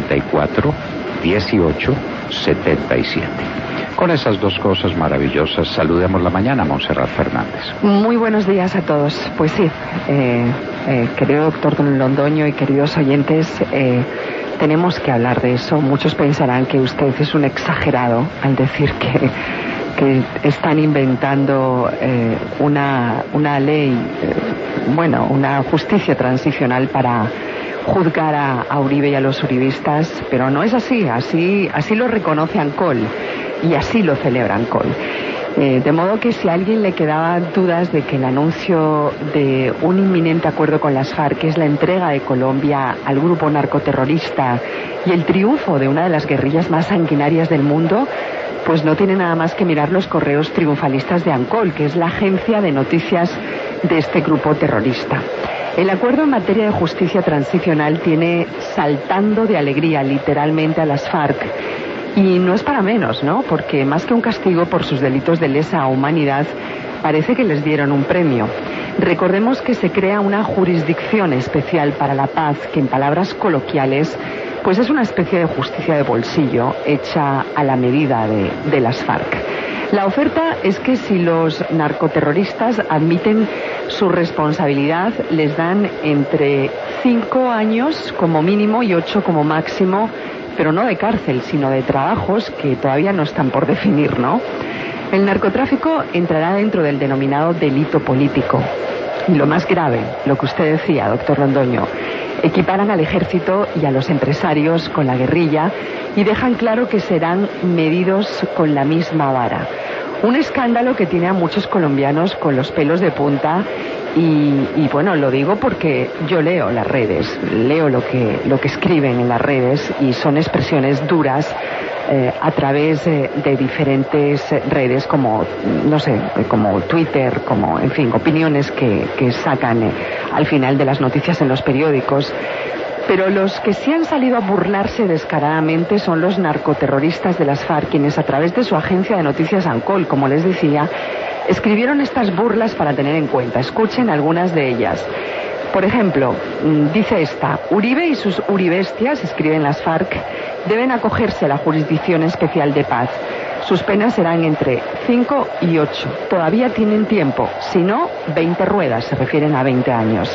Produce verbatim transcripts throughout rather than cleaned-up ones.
treinta y cuatro, dieciocho, setenta y siete. Con esas dos cosas maravillosas, saludemos la mañana, Montserrat Fernández. Muy buenos días a todos. Pues sí, eh, eh, querido doctor Don Londoño y queridos oyentes, eh, tenemos que hablar de eso. Muchos pensarán que usted es un exagerado al decir que, que están inventando eh, una, una ley, eh, bueno, una justicia transicional para juzgar a, a Uribe y a los uribistas, pero no es así, así, así lo reconoce ANCOL. Y así lo celebra ANCOL. Eh, de modo que si a alguien le quedaban dudas de que el anuncio de un inminente acuerdo con las FARC es la entrega de Colombia al grupo narcoterrorista y el triunfo de una de las guerrillas más sanguinarias del mundo, pues no tiene nada más que mirar los correos triunfalistas de ANCOL, que es la agencia de noticias de este grupo terrorista. El acuerdo en materia de justicia transicional tiene saltando de alegría literalmente a las FARC. Y no es para menos, ¿no? Porque más que un castigo por sus delitos de lesa humanidad, parece que les dieron un premio. Recordemos que se crea una jurisdicción especial para la paz, que en palabras coloquiales, pues es una especie de justicia de bolsillo hecha a la medida de, de las FARC. La oferta es que si los narcoterroristas admiten su responsabilidad, les dan entre cinco años como mínimo y ocho como máximo, pero no de cárcel, sino de trabajos que todavía no están por definir, ¿no? El narcotráfico entrará dentro del denominado delito político. Y lo más grave, lo que usted decía, doctor Londoño, equiparan al ejército y a los empresarios con la guerrilla y dejan claro que serán medidos con la misma vara. Un escándalo que tiene a muchos colombianos con los pelos de punta. Y, y bueno, lo digo porque yo leo las redes, leo lo que, lo que escriben en las redes y son expresiones duras eh, a través eh, de diferentes redes como, no sé, como Twitter, como, en fin, opiniones que, que sacan eh, al final de las noticias en los periódicos. Pero los que sí han salido a burlarse descaradamente son los narcoterroristas de las FARC, quienes a través de su agencia de noticias ANCOL, como les decía, escribieron estas burlas para tener en cuenta. Escuchen algunas de ellas. Por ejemplo, dice esta: Uribe y sus uribestias, escriben las FARC, deben acogerse a la Jurisdicción Especial de Paz. Sus penas serán entre cinco y ocho. Todavía tienen tiempo. Si no, veinte ruedas, se refieren a veinte años.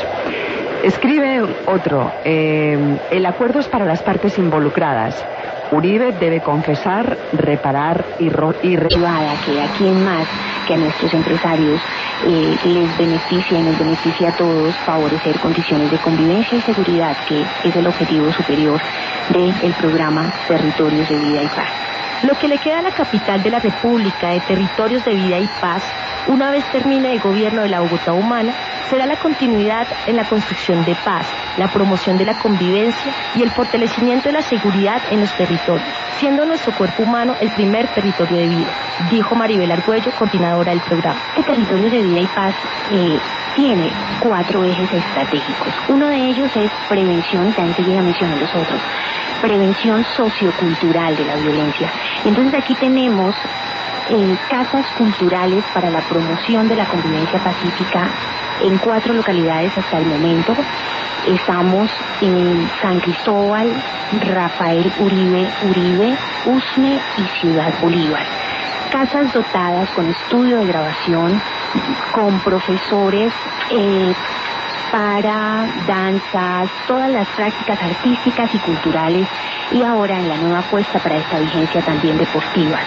Escribe otro: eh, el acuerdo es para las partes involucradas. Uribe debe confesar, reparar y, ro y privada, que a quien más que a nuestros empresarios eh, les beneficia y nos beneficia a todos favorecer condiciones de convivencia y seguridad, que es el objetivo superior del programa Territorios de Vida y Paz. Lo que le queda a la capital de la República de Territorios de Vida y Paz, una vez termine el gobierno de la Bogotá humana, será la continuidad en la construcción de paz, la promoción de la convivencia y el fortalecimiento de la seguridad en los territorios, siendo nuestro cuerpo humano el primer territorio de vida, dijo Maribel Argüello, coordinadora del programa. El Territorios de Vida y Paz eh, tiene cuatro ejes estratégicos. Uno de ellos es prevención, ya enseguida menciono los otros, prevención sociocultural de la violencia. Entonces aquí tenemos eh, casas culturales para la promoción de la convivencia pacífica en cuatro localidades hasta el momento. Estamos en San Cristóbal, Rafael Uribe Uribe, Usme y Ciudad Bolívar. Casas dotadas con estudio de grabación, con profesores eh, para danzas, todas las prácticas artísticas y culturales, y ahora en la nueva apuesta para esta vigencia también deportiva.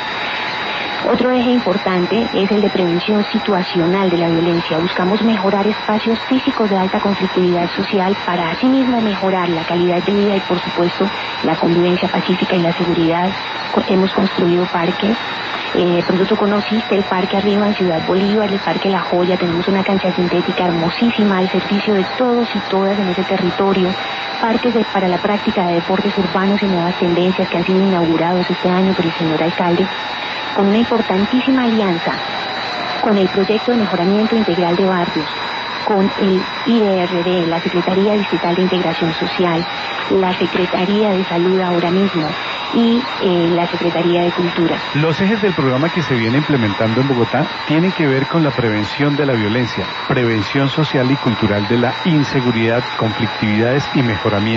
Otro eje importante es el de prevención situacional de la violencia. Buscamos mejorar espacios físicos de alta conflictividad social para asimismo mejorar la calidad de vida y, por supuesto, la convivencia pacífica y la seguridad. Hemos construido parques. Eh, pronto tú conociste el Parque Arriba en Ciudad Bolívar, el Parque La Joya. Tenemos una cancha sintética hermosísima al servicio de todos y todas en ese territorio. Parques de, para la práctica de deportes urbanos y nuevas tendencias que han sido inaugurados este año por el señor alcalde, con una importantísima alianza con el proyecto de mejoramiento integral de barrios, con el I D R D, la Secretaría Distrital de Integración Social, la Secretaría de Salud ahora mismo y eh, la Secretaría de Cultura. Los ejes del programa que se viene implementando en Bogotá tienen que ver con la prevención de la violencia, prevención social y cultural de la inseguridad, conflictividades y mejoramiento